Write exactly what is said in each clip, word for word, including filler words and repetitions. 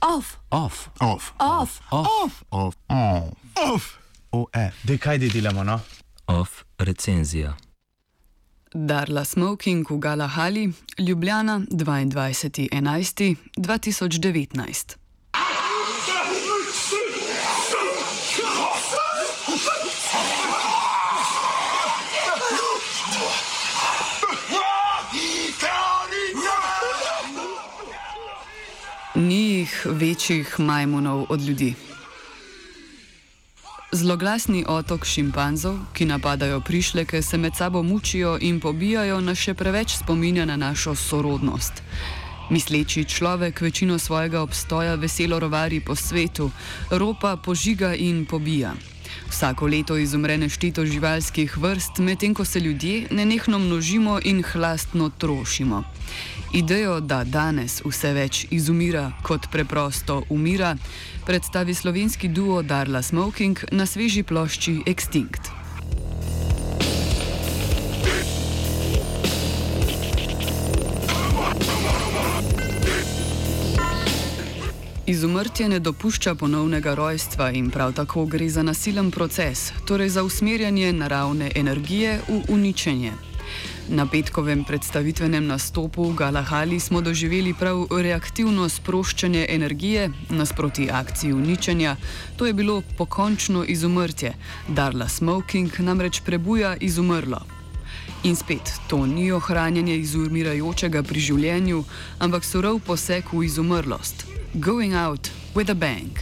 Off. Off. Off. Off. Off. Off. Off. Off. O F. Dej, kaj di delamo, no? Off recenzija. Darla Smoking v Galahali, Ljubljana, dvaindvajseti enajsti dva tisoč devetnajst. Ni jih večjih majmunov od ljudi. Zloglasni otok šimpanzov, ki napadajo prišleke, se med sabo mučijo in pobijajo, nas še preveč spominja na našo sorodnost. Misleči človek večino svojega obstoja veselo rovari po svetu, ropa, požiga in pobija. Vsako leto izumre nešteto živalskih vrst, medtem ko se ljudje nenehno množimo in hlastno trošimo. Idejo, da danes vse več izumira kot preprosto umira, predstavi slovenski duo Darla Smoking na sveži plošči Extinct. Izumrtje ne dopušča ponovnega rojstva in prav tako gre za nasilen proces, torej za usmerjanje naravne energije v uničenje. Na petkovem predstavitvenem nastopu v Galahali smo doživeli prav reaktivno sproščanje energije nasproti akciji uničenja, to je bilo pokončno izumrtje. Darla Smoking namreč prebuja izumrlo. In spet, to ni ohranjanje izumirajočega pri življenju, ampak surov poseg v izumrlost. Going out with a bang.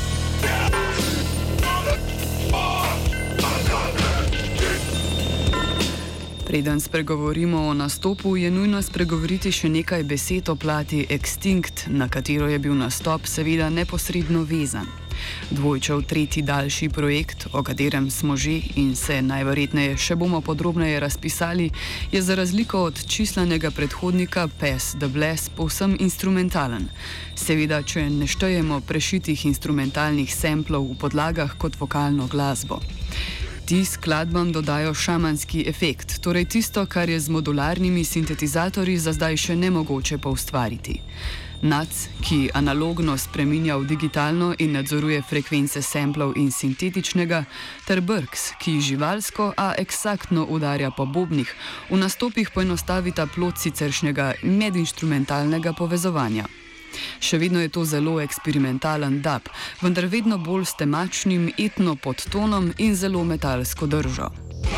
Preden spregovorimo o nastopu, je nujno spregovoriti še nekaj besed o plati Extinct, na katero je bil nastop seveda neposredno vezan. Dvojčev tretji daljši projekt, o katerem smo že in se najverjetneje še bomo podrobneje razpisali, je za razliko od čislanega predhodnika Pass the Bless povsem instrumentalen. Seveda, če ne štejemo prešitih instrumentalnih samplov v podlagah kot vokalno glasbo. Ti skladbam dodajo šamanski efekt, torej tisto, kar je z modularnimi sintetizatorji za zdaj še nemogoče poustvariti. Nac, ki analogno spreminja v digitalno in nadzoruje frekvence samplov in sintetičnega, ter Brks, ki živalsko, a eksaktno udarja po bobnih, v nastopih poenostavita plod siceršnjega medinstrumentalnega povezovanja. Še vedno je to zelo eksperimentalen dub, vendar vedno bolj s temačnim etno podtonom in zelo metalsko držo.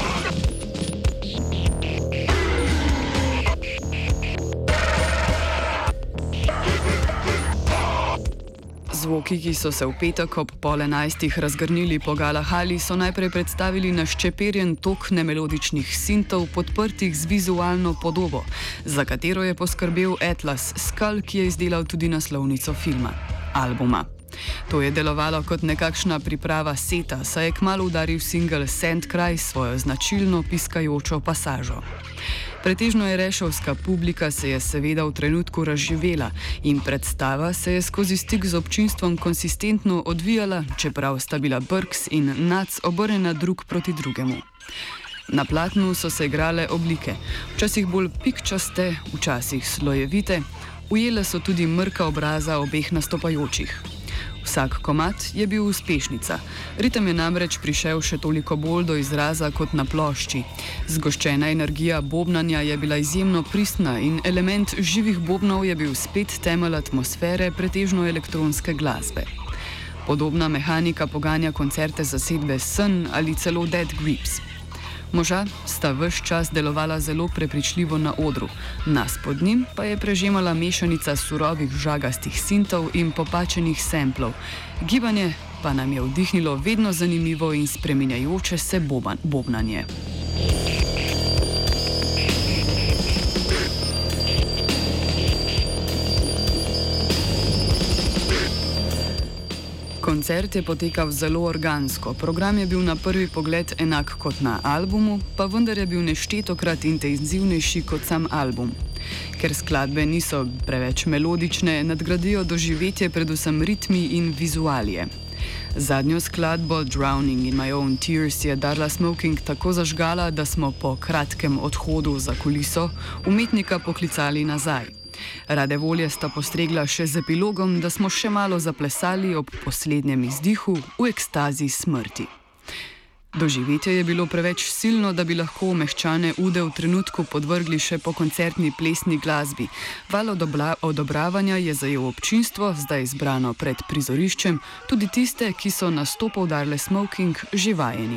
Zvoki, ki so se v petek ob pol enajstih razgrnili po Galahali, so najprej predstavili naščeperjen tok nemelodičnih sintov, podprtih z vizualno podobo, za katero je poskrbel Atlas Skull, ki je izdelal tudi naslovnico filma, albuma. To je delovalo kot nekakšna priprava seta, saj je kmalu udaril singel Sandcry s svojo značilno piskajočo pasažo. Pretežno je rešovska publika se je seveda v trenutku razživela in predstava se je skozi stik z občinstvom konsistentno odvijala, čeprav sta bila Brks in Nac obrnjena drug proti drugemu. Na platnu so se igrale oblike, včasih bolj pikčaste, včasih slojevite, ujele so tudi mrka obraza obeh nastopajočih. Vsak komad je bil uspešnica. Ritem je namreč prišel še toliko bolj do izraza kot na plošči. Zgoščena energija bobnanja je bila izjemno pristna in element živih bobnov je bil spet temelj atmosfere pretežno elektronske glasbe. Podobna mehanika poganja koncerte zasedbe Sun ali celo Dead Grips. Moža sta ves čas delovala zelo prepričljivo na odru, nas pod njim pa je prežemala mešanica surovih žagastih sintov in popačenih samplov. Gibanje pa nam je vdihnilo vedno zanimivo in spreminjajoče se boban, bobnanje. Koncert je potekal zelo organsko. Program je bil na prvi pogled enak kot na albumu, pa vendar je bil neštetokrat intenzivnejši kot sam album. Ker skladbe niso preveč melodične, nadgradijo doživetje predvsem ritmi in vizualije. Zadnjo skladbo Drowning in My Own Tears je Darla Smoking tako zažgala, da smo po kratkem odhodu za kuliso umetnika poklicali nazaj. Rade volje sta postregla še z epilogom, da smo še malo zaplesali ob poslednjem izdihu v ekstazi smrti. Doživetje je bilo preveč silno, da bi lahko meščane Ude v trenutku podvrgli še po koncertni plesni glasbi. Val odobla, odobravanja je zajel občinstvo, zdaj zbrano pred prizoriščem, tudi tiste, ki so nastopov Darle Smoking že vajeni.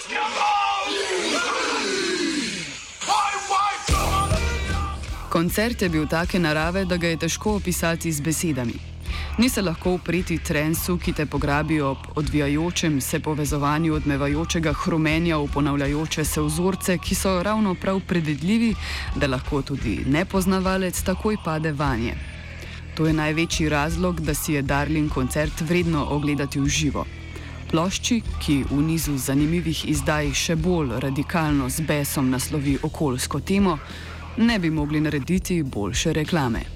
Koncert je bil take narave, da ga je težko opisati z besedami. Ni se lahko upreti trensu, ki te pograbi ob odvijajočem se povezovanju odmevajočega hrumenja v ponavljajoče se vzorce, ki so ravno prav predvidljivi, da lahko tudi nepoznavalec takoj pade vanje. To je največji razlog, da si je Darlin koncert vredno ogledati v živo. Plošči, ki v nizu zanimivih izdaj še bolj radikalno z besom naslovi okoljsko temo, ne bi mogli narediti boljše reklame.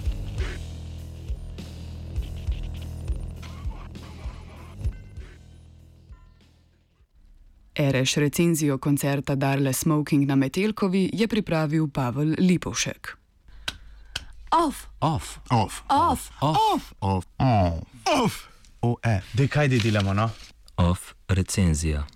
Ereš recenzijo koncerta Darle Smoking na Metelkovi je pripravil Pavel Lipovšek. Off, Off. Off. off, Off. Off. Off. O F. Dej, kaj delamo, no? Off recenzija.